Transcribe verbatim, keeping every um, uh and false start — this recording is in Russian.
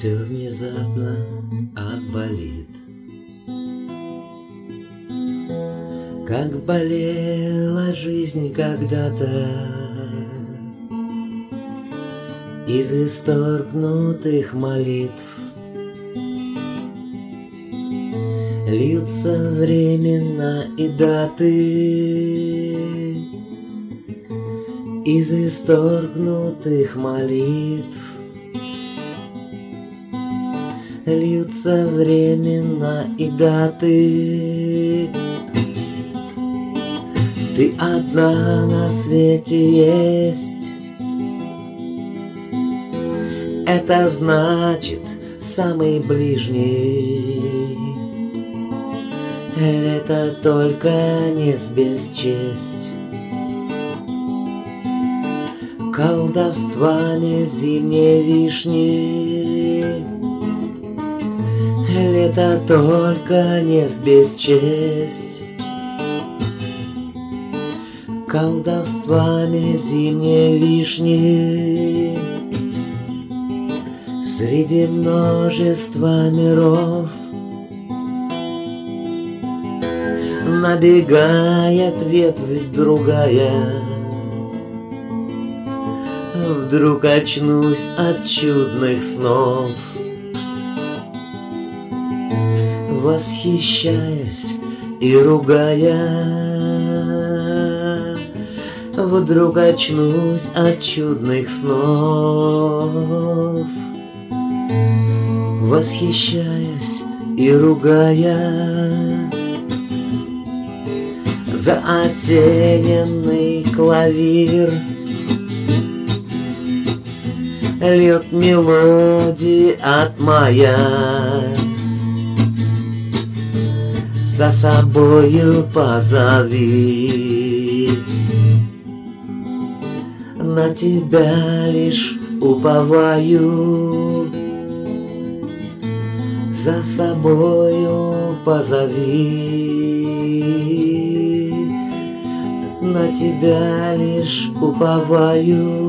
все внезапно отболит. Как болела жизнь когда-то из исторгнутых молитв, льются времена и даты из исторгнутых молитв, льются времена и даты. Ты одна на свете есть, это значит самый ближний. Это только не бесчесть колдовствами зимней вишни. Лето только не бесчесть колдовствами зимней вишни. Среди множества миров набегает ветвь другая. Вдруг очнусь от чудных снов, восхищаясь и ругая. Вдруг очнусь от чудных снов, восхищаясь и ругая. Заосененный клавир льет мелодии от мая. За собою позови, на тебя лишь уповаю. За собою позови, на тебя лишь уповаю.